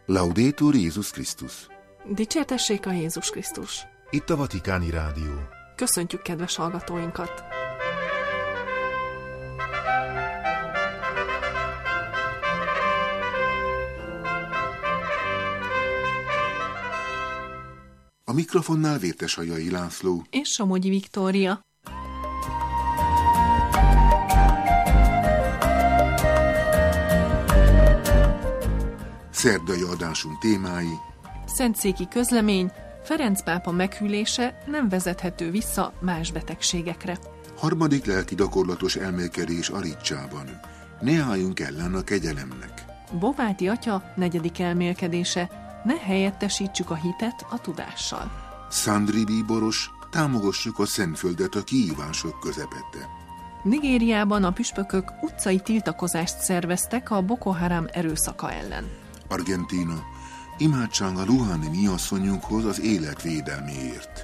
Laudetur Jézus Krisztus. Dicsértessék a Jézus Krisztus. Itt a Vatikáni Rádió. Köszöntjük kedves hallgatóinkat! A mikrofonnál Vérteshajai László és Somogyi Viktória. Szerdai adásunk témái: Szentszéki közlemény, Ferenc pápa meghűlése nem vezethető vissza más betegségekre. Harmadik lelki gyakorlatos elmélkedés Aricsában. Ne álljunk ellen a kegyelemnek. Bováti atya negyedik elmélkedése, ne helyettesítsük a hitet a tudással. Szandri bíboros, támogassuk a Szentföldet a kihívások közepette. Nigériában a püspökök utcai tiltakozást szerveztek a Boko Haram erőszaka ellen. Argentína, imádság a Ruhani mi asszonyunkhoz az élet védelméért.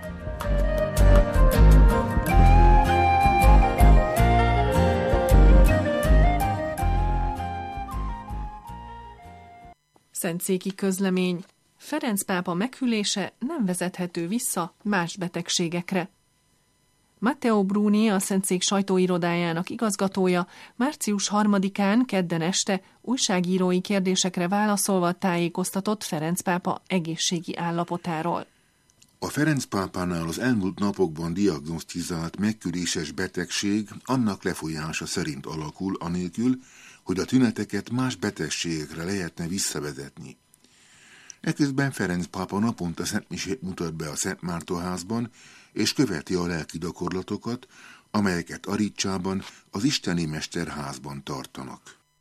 Szentszéki közlemény, Ferenc pápa meghűlése nem vezethető vissza más betegségekre. Matteo Bruni, a Szentszék sajtóirodájának igazgatója március 3-án kedden este újságírói kérdésekre válaszolva tájékoztatott Ferenc pápa egészségi állapotáról. A Ferenc pápánál az elmúlt napokban diagnosztizált megküléses betegség annak lefolyása szerint alakul, anélkül, hogy a tüneteket más betegségekre lehetne visszavezetni. Eközben Ferenc pápa naponta szentmisét mutat be a Szent Mártonházban, és követi a lelki gyakorlatokat, amelyeket Aricsában, az Isteni Mesterházban tartanak.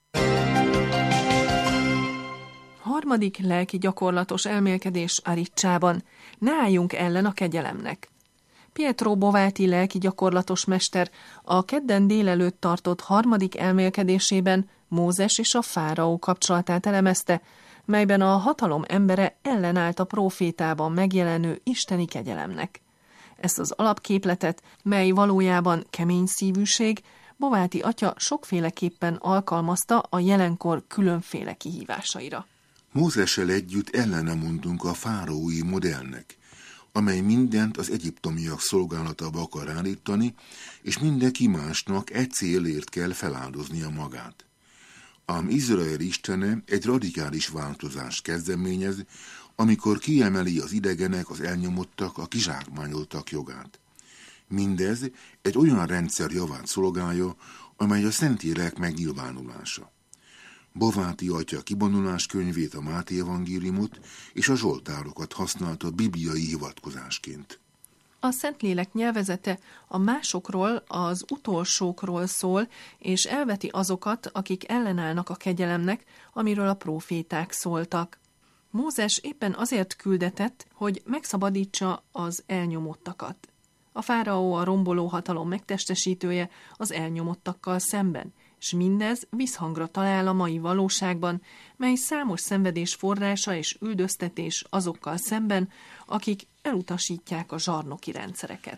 Harmadik lelki gyakorlatos elmélkedés Aricsában. Ne álljunk ellen a kegyelemnek. Pietro Bováti lelki gyakorlatos mester a kedden délelőtt tartott harmadik elmélkedésében Mózes és a fáraó kapcsolatát elemezte, melyben a hatalom embere ellenállt a prófétában megjelenő isteni kegyelemnek. Ezt az alapképletet, mely valójában kemény szívűség, Bováti atya sokféleképpen alkalmazta a jelenkor különféle kihívásaira. Mózessel együtt ellene mondunk a fáraói modellnek, amely mindent az egyiptomiak szolgálatába akar állítani, és mindenki másnak egy célért kell feláldoznia magát. Ám Izrael istene egy radikális változást kezdeményez, amikor kiemeli az idegenek, az elnyomottak, a kizsákmányoltak jogát. Mindez egy olyan rendszer javát szolgálja, amely a Szentlélek megnyilvánulása. Bováti atya kibonulás könyvét, a Máté evangéliumot és a zsoltárokat használta bibliai hivatkozásként. A Szentlélek nyelvezete a másokról, az utolsókról szól, és elveti azokat, akik ellenállnak a kegyelemnek, amiről a próféták szóltak. Mózes éppen azért küldetett, hogy megszabadítsa az elnyomottakat. A fáraó a romboló hatalom megtestesítője az elnyomottakkal szemben, és mindez visszhangra talál a mai valóságban, mely számos szenvedés forrása és üldöztetés azokkal szemben, akik elutasítják a zsarnoki rendszereket.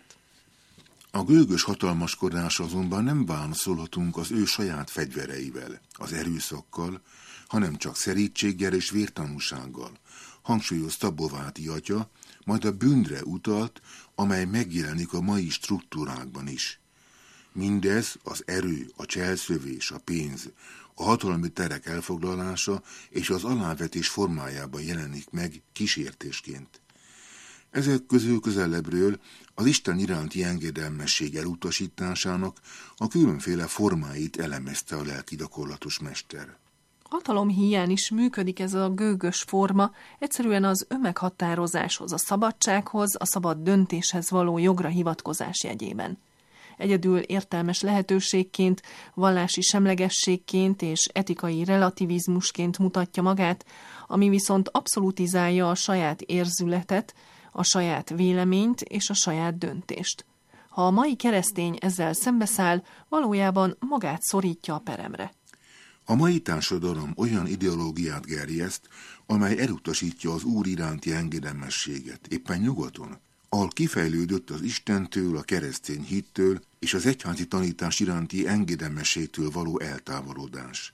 A gőgös hatalmaskodásra azonban nem válaszolhatunk az ő saját fegyvereivel, az erőszakkal, hanem csak szerítséggel és vértanúsággal, hangsúlyozta Bováti atya, majd a bűnre utalt, amely megjelenik a mai struktúrákban is. Mindez az erő, a cselszövés, a pénz, a hatalmi terek elfoglalása és az alávetés formájában jelenik meg kísértésként. Ezek közül közelebbről az Isten iránti engedelmesség elutasításának a különféle formáit elemezte a lelki gyakorlatos mester. Hatalom híján is működik ez a gőgös forma, egyszerűen az önmeghatározáshoz, a szabadsághoz, a szabad döntéshez való jogra hivatkozás jegyében. Egyedül értelmes lehetőségként, vallási semlegességként és etikai relativizmusként mutatja magát, ami viszont abszolutizálja a saját érzületet, a saját véleményt és a saját döntést. Ha a mai keresztény ezzel szembeszáll, valójában magát szorítja a peremre. A mai társadalom olyan ideológiát gerjeszt, amely elutasítja az Úr iránti engedelmességet, éppen nyugaton, ahol kifejlődött az Istentől, a keresztény hittől és az egyházi tanítás iránti engedelmességtől való eltávolodás.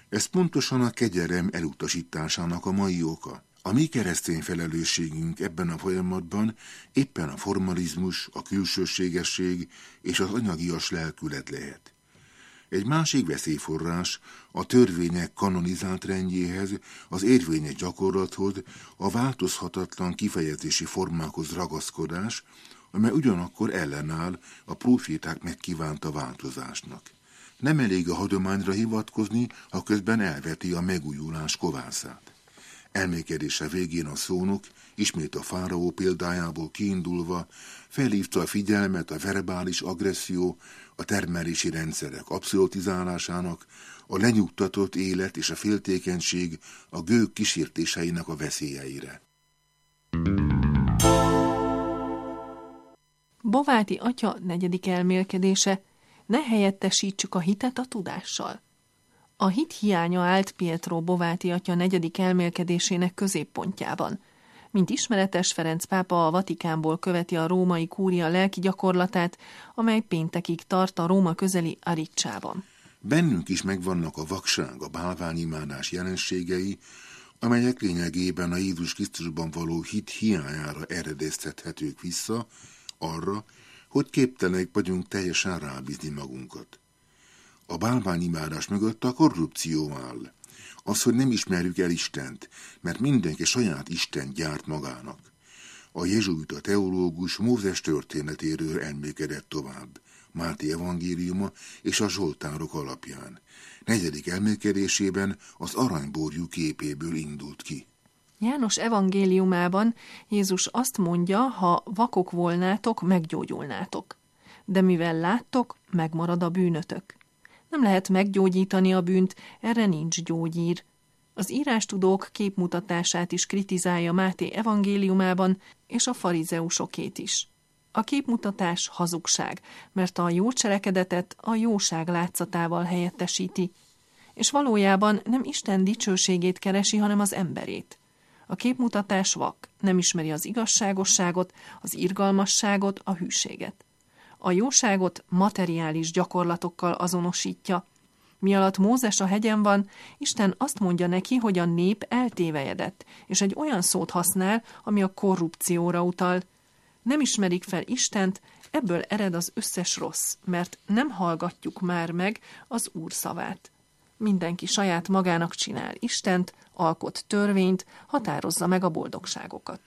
Ez pontosan a kegyelem elutasításának a mai oka. A mi keresztény felelősségünk ebben a folyamatban éppen a formalizmus, a külsőségesség és az anyagias lelkület lehet. Egy másik veszélyforrás a törvények kanonizált rendjéhez, az érvényes gyakorlathoz, a változhatatlan kifejezési formákhoz ragaszkodás, amely ugyanakkor ellenáll a próféták megkívánta változásnak. Nem elég a hagyományra hivatkozni, ha közben elveti a megújulás kovászát. Elmékedése végén a szónok, ismét a fáraó példájából kiindulva, felhívta a figyelmet a verbális agresszió, a termelési rendszerek abszolutizálásának, a lenyugtatott élet és a féltékenység a gőg kísértéseinek a veszélyeire. Bováti atya 4. elmélkedése: ne helyettesítsük a hitet a tudással. A hit hiánya állt Pietro Bováti atya 4. elmélkedésének középpontjában. Mint ismeretes, Ferenc pápa a Vatikánból követi a római kúria lelki gyakorlatát, amely péntekig tart a Róma közeli Aricsában. Bennünk is megvannak a vakság, a bálványimádás jelenségei, amelyek lényegében a Jézus Krisztusban való hit hiányára eredeztethetők vissza, arra, hogy képtelenek vagyunk teljesen rábízni magunkat. A bálványimádás mögött a korrupció áll. Az, hogy nem ismerjük el Istent, mert mindenki saját Istent gyárt magának. A jezsuita teológus Mózes történetéről emlékedett tovább, Máté evangéliuma és a zsoltárok alapján. 4. elmélkedésében az aranyborjú képéből indult ki. János evangéliumában Jézus azt mondja, ha vakok volnátok, meggyógyulnátok. De mivel láttok, megmarad a bűnötök. Nem lehet meggyógyítani a bűnt, erre nincs gyógyír. Az írástudók képmutatását is kritizálja Máté evangéliumában, és a farizeusokét is. A képmutatás hazugság, mert a jó cselekedetet a jóság látszatával helyettesíti, és valójában nem Isten dicsőségét keresi, hanem az emberét. A képmutatás vak, nem ismeri az igazságosságot, az irgalmasságot, a hűséget. A jóságot materiális gyakorlatokkal azonosítja. Mi alatt Mózes a hegyen van, Isten azt mondja neki, hogy a nép eltévejedett, és egy olyan szót használ, ami a korrupcióra utal. Nem ismerik fel Istent, ebből ered az összes rossz, mert nem hallgatjuk már meg az Úr szavát. Mindenki saját magának csinál Istent, alkot törvényt, határozza meg a boldogságokat.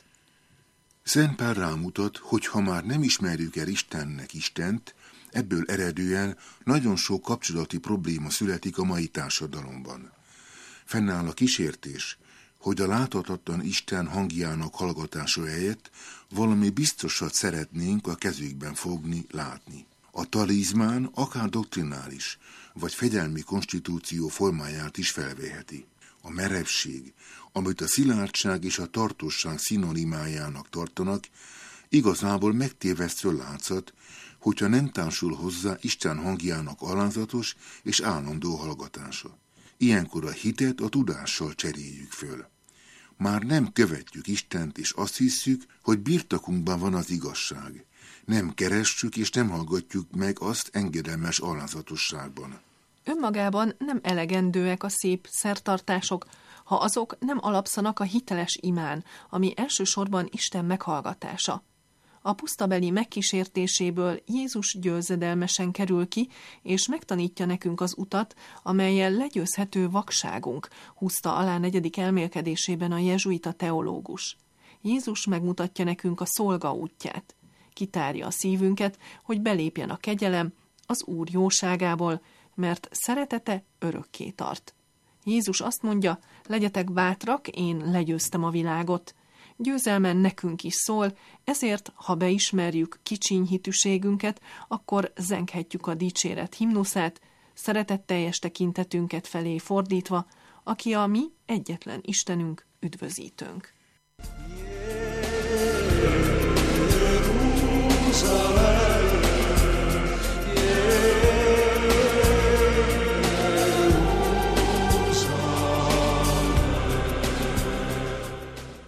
Szent Pál rámutat, hogy ha már nem ismerjük el Istennek Istent, ebből eredően nagyon sok kapcsolati probléma születik a mai társadalomban. Fennáll a kísértés, hogy a láthatatlan Isten hangjának hallgatása helyett valami biztosat szeretnénk a kezükben fogni, látni. A talizmán akár doktrinális, vagy fegyelmi konstitúció formáját is felveheti. A merevség, amit a szilárdság és a tartóság szinonimájának tartanak, igazából megtévesztő látszat, hogyha nem társul hozzá Isten hangjának alázatos és állandó hallgatása. Ilyenkor a hitet a tudással cseréljük föl. Már nem követjük Istent, és azt hisszük, hogy birtokunkban van az igazság. Nem keressük és nem hallgatjuk meg azt engedelmes alázatosságban. Önmagában nem elegendőek a szép szertartások, ha azok nem alapszanak a hiteles imán, ami elsősorban Isten meghallgatása. A pusztabeli megkísértéséből Jézus győzedelmesen kerül ki, és megtanítja nekünk az utat, amellyel legyőzhető vakságunk, húzta alá 4. elmélkedésében a jezsuita teológus. Jézus megmutatja nekünk a szolga útját. Kitárja a szívünket, hogy belépjen a kegyelem az Úr jóságából, mert szeretete örökké tart. Jézus azt mondja, legyetek bátrak, én legyőztem a világot. Győzelmen nekünk is szól, ezért, ha beismerjük kicsiny hitűségünket, akkor zenghetjük a dicséret himnuszát, szeretetteljes tekintetünket felé fordítva, aki a mi egyetlen Istenünk, üdvözítőnk.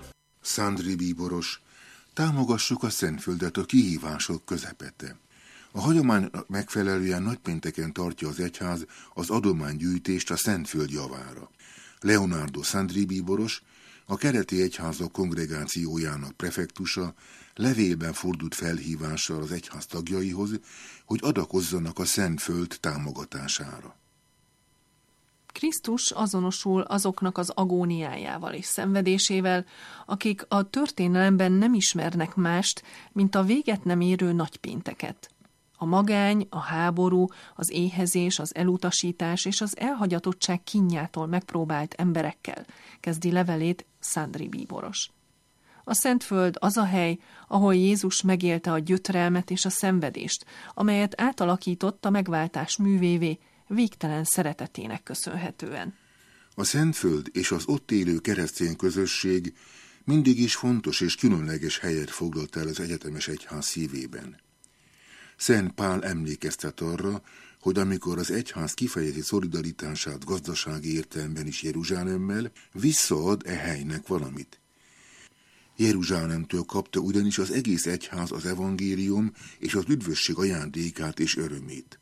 Szándri bíboros, támogassuk a Szentföldet a kihívások közepette. A hagyománynak megfelelően nagypénteken tartja az egyház az adománygyűjtést a Szentföld javára. Leonardo Sandri bíboros, a Kereti Egyházak kongregációjának prefektusa levélben fordult felhívással az egyház tagjaihoz, hogy adakozzanak a Szentföld támogatására. Krisztus azonosul azoknak az agóniájával és szenvedésével, akik a történelemben nem ismernek mást, mint a véget nem érő nagypénteket. A magány, a háború, az éhezés, az elutasítás és az elhagyatottság kínjától megpróbált emberekkel kezdi levelét Sandri bíboros. A Szentföld az a hely, ahol Jézus megélte a gyötrelmet és a szenvedést, amelyet átalakított a megváltás művévé, végtelen szeretetének köszönhetően. A Szentföld és az ott élő keresztény közösség mindig is fontos és különleges helyet foglalt el az egyetemes egyház szívében. Szent Pál emlékeztet arra, hogy amikor az egyház kifejezi szolidaritását gazdasági értelemben is Jeruzsálemmel, visszaad e helynek valamit. Jeruzsálemtől kapta ugyanis az egész egyház az evangélium és az üdvösség ajándékát és örömét.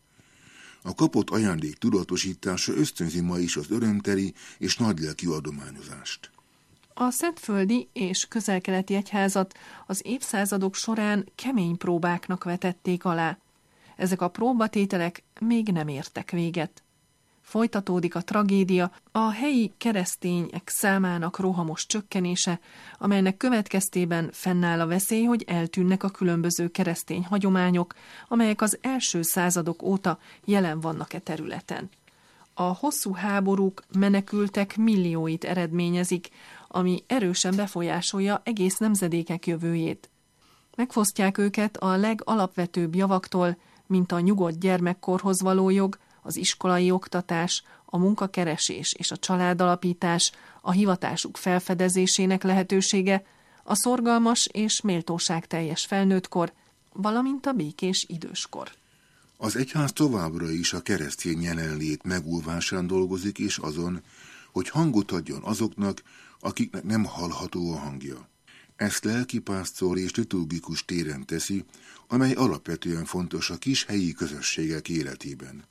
A kapott ajándék tudatosítása ösztönzi ma is az örömteli és nagylelkű adományozást. A szentföldi és közel-keleti egyházat az évszázadok során kemény próbáknak vetették alá. Ezek a próbatételek még nem értek véget. Folytatódik a tragédia, a helyi keresztények számának rohamos csökkenése, amelynek következtében fennáll a veszély, hogy eltűnnek a különböző keresztény hagyományok, amelyek az első századok óta jelen vannak e területen. A hosszú háborúk menekültek millióit eredményezik, ami erősen befolyásolja egész nemzedékek jövőjét. Megfosztják őket a legalapvetőbb javaktól, mint a nyugodt gyermekkorhoz való jog, az iskolai oktatás, a munkakeresés és a családalapítás, a hivatásuk felfedezésének lehetősége, a szorgalmas és méltóságteljes felnőttkor, valamint a békés időskor. Az egyház továbbra is a keresztény jelenlét megúvásán dolgozik, és azon, hogy hangot adjon azoknak, akiknek nem hallható a hangja. Ezt lelkipásztor és liturgikus téren teszi, amely alapvetően fontos a kis helyi közösségek életében.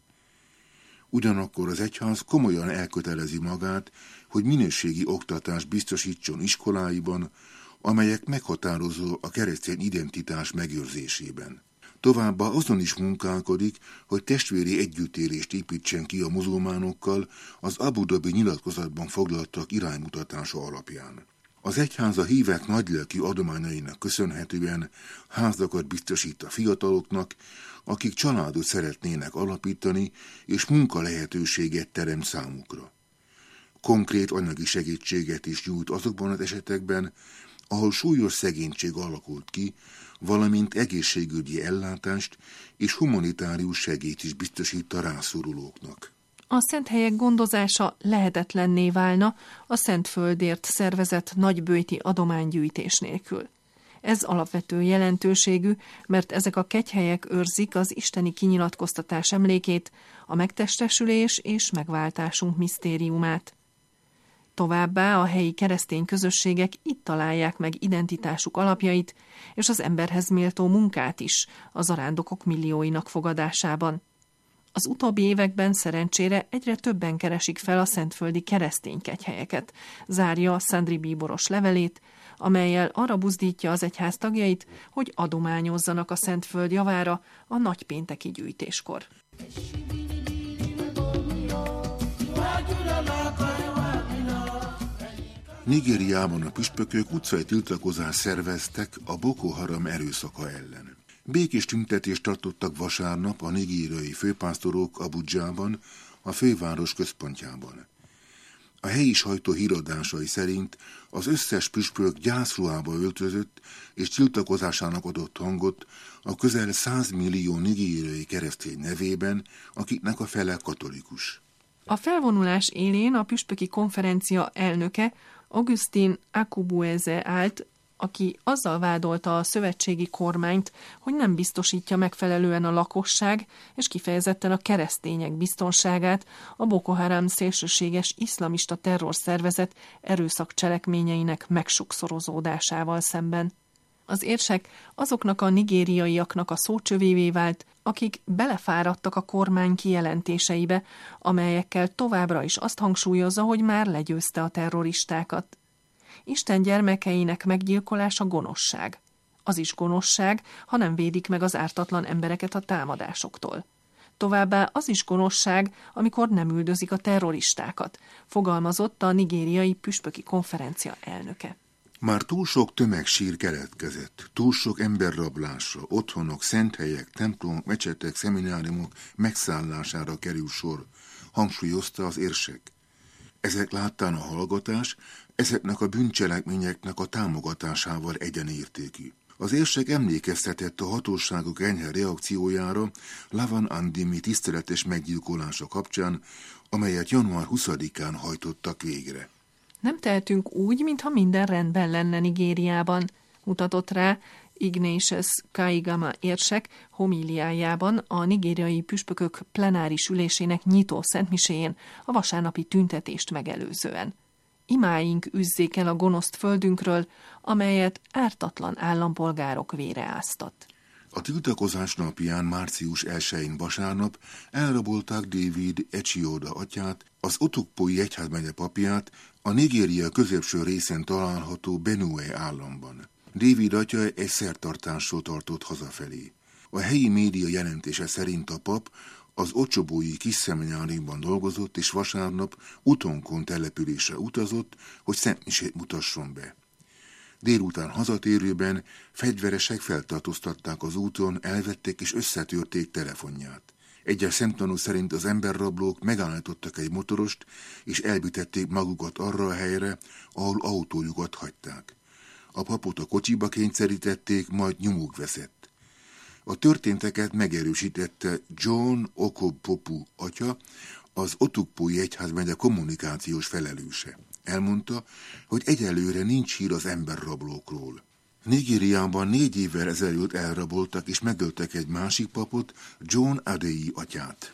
Ugyanakkor az egyház komolyan elkötelezi magát, hogy minőségi oktatást biztosítson iskoláiban, amelyek meghatározó a keresztény identitás megőrzésében. Továbbá azon is munkálkodik, hogy testvéri együttélést építsen ki a muzulmánokkal az Abu Dhabi nyilatkozatban foglaltak iránymutatása alapján. Az egyház a hívek nagylelkű adományainak köszönhetően házakat biztosít a fiataloknak, akik családot szeretnének alapítani, és munkalehetőséget teremt számukra. Konkrét anyagi segítséget is nyújt azokban az esetekben, ahol súlyos szegénység alakult ki, valamint egészségügyi ellátást és humanitárius segélyt is biztosít a rászorulóknak. A szent helyek gondozása lehetetlenné válna a Szentföldért szervezett nagyböjti adománygyűjtés nélkül. Ez alapvető jelentőségű, mert ezek a kegyhelyek őrzik az isteni kinyilatkoztatás emlékét, a megtestesülés és megváltásunk misztériumát. Továbbá a helyi keresztény közösségek itt találják meg identitásuk alapjait, és az emberhez méltó munkát is a zarándokok millióinak fogadásában. Az utóbbi években szerencsére egyre többen keresik fel a szentföldi keresztény kegyhelyeket, zárja Sandri bíboros levelét, amellyel arra buzdítja az egyház tagjait, hogy adományozzanak a Szentföld javára a nagypénteki gyűjtéskor. Nigériában a püspökök utcai tiltakozást szerveztek a Boko Haram erőszaka ellen. Békés tüntetést tartottak vasárnap a nigériai főpásztorok Abudzsában, a főváros központjában. A helyi sajtó híradásai szerint az összes püspök gyászruhába öltözött és tiltakozásának adott hangot a közel 100 millió nigériai keresztény nevében, akiknek a fele katolikus. A felvonulás élén a püspöki konferencia elnöke Augustin Akubueze állt, aki azzal vádolta a szövetségi kormányt, hogy nem biztosítja megfelelően a lakosság és kifejezetten a keresztények biztonságát a Boko Haram szélsőséges iszlamista terrorszervezet erőszakcselekményeinek megsokszorozódásával szemben. Az érsek azoknak a nigériaiaknak a szócsövévé vált, akik belefáradtak a kormány kijelentéseibe, amelyekkel továbbra is azt hangsúlyozza, hogy már legyőzte a terroristákat. Isten gyermekeinek meggyilkolása gonoszság. Az is gonoszság, ha nem védik meg az ártatlan embereket a támadásoktól. Továbbá az is gonoszság, amikor nem üldözik a terroristákat, fogalmazott a nigériai püspöki konferencia elnöke. Már túl sok tömegsír keletkezett, túl sok emberrablásra, otthonok, szenthelyek, templomok, mecsetek, szemináriumok megszállására kerül sor, hangsúlyozta az érsek. Ezek láttán a hallgatás, ezeknek a bűncselekményeknek a támogatásával egyenértékű. Az érsek emlékeztetett a hatóságok enyhe reakciójára Lavan Andimi tiszteletes meggyilkolása kapcsán, amelyet január 20-án hajtottak végre. Nem tehetünk úgy, mintha minden rendben lenne Nigériában, mutatott rá Ignatius Kaigama érsek homíliájában a nigériai püspökök plenáris ülésének nyitó szentmiséjén a vasárnapi tüntetést megelőzően. Imáink üzzék el a gonoszt földünkről, amelyet ártatlan állampolgárok vére áztat. A tiltakozás napján, március 1-én vasárnap elrabolták David Echioda atyát, az Otokpoi egyházmegye papját, a Nigéria középső részén található Benue államban. David atya egy szertartásról tartott hazafelé. A helyi média jelentése szerint a pap az Ocsobói kis szemináriumban dolgozott, és vasárnap Utonkon településre utazott, hogy szentmisét mutasson be. Délután hazatérőben fegyveresek feltartóztatták az úton, elvették és összetörték telefonját. Egyes szemtanú szerint az emberrablók megállítottak egy motorost, és elbütették magukat arra a helyre, ahol autójukat hagyták. A papot a kocsiba kényszerítették, majd nyomuk veszett. A történteket megerősítette John Okopopu atya, az Otokpoi egyházmegye kommunikációs felelőse. Elmondta, hogy egyelőre nincs hír az emberrablókról. Nigériában 4 évvel ezelőtt elraboltak és megöltek egy másik papot, John Adéi atyát.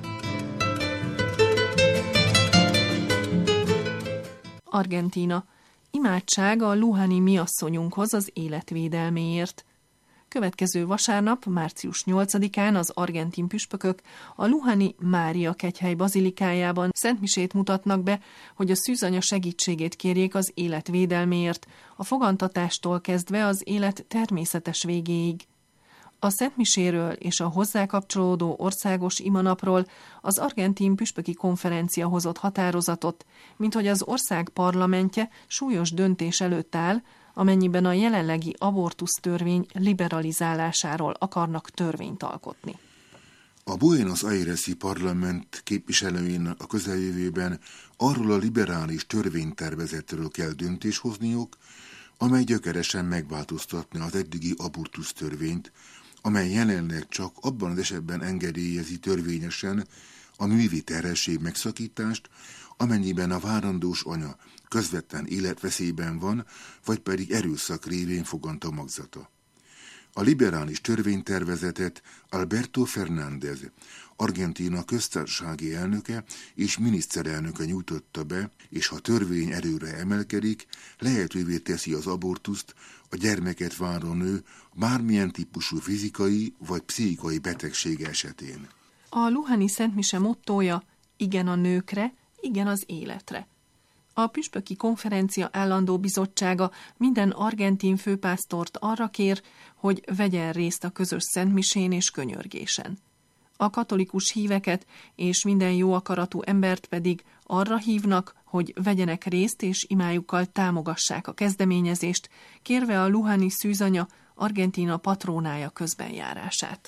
Argentína. Imádság a Luhani mi asszonyunkhoz az életvédelméért. Következő vasárnap, március 8-án az argentin püspökök a Luhani Mária kegyhely bazilikájában szentmisét mutatnak be, hogy a szűzanya segítségét kérjék az életvédelméért, a fogantatástól kezdve az élet természetes végéig. A szentmiséről és a hozzá kapcsolódó országos imanapról az argentin püspöki konferencia hozott határozatot, minthogy az ország parlamentje súlyos döntés előtt áll, amennyiben a jelenlegi abortusztörvény liberalizálásáról akarnak törvényt alkotni. A Buenos Aires-i parlament képviselőinek a közeljövőben arról a liberális törvénytervezetről kell döntést hozniuk, amely gyökeresen megváltoztatni az eddigi abortusztörvényt, amely jelenleg csak abban az esetben engedélyezi törvényesen a művi terhesség megszakítást, amennyiben a várandós anya közvetlen életveszélyben van, vagy pedig erőszak révén fogant a magzata. A liberális törvénytervezetet Alberto Fernández, Argentína köztársasági elnöke és miniszterelnöke nyújtotta be, és ha törvény erőre emelkedik, lehetővé teszi az abortuszt a gyermeket váró nő bármilyen típusú fizikai vagy pszichikai betegsége esetén. A Luhani szentmise mottója: igen a nőkre, igen az életre. A püspöki konferencia állandó bizottsága minden argentin főpásztort arra kér, hogy vegyen részt a közös szentmisén és könyörgésen. A katolikus híveket és minden jó akaratú embert pedig arra hívnak, hogy vegyenek részt és imájukkal támogassák a kezdeményezést, kérve a Luhani szűzanya, Argentína patrónája közbenjárását.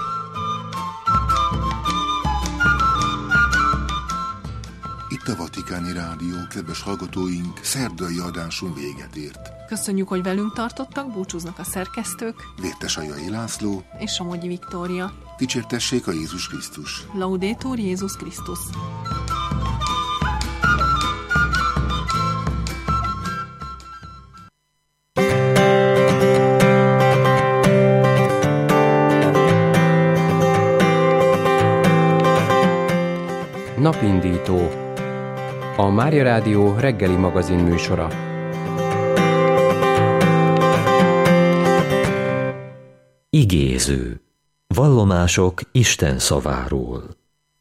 Itt a Vatikáni Rádió, kedves hallgatóink, szerdai adásunk véget ért. Köszönjük, hogy velünk tartottak, búcsúznak a szerkesztők, Vértes Ajai László és Somogyi Viktória. Dicsértessék a Jézus Krisztus! Laudetur Jézus Krisztus! Napindító. A Mária Rádió reggeli magazin műsora. Igéző. Vallomások Isten szaváról.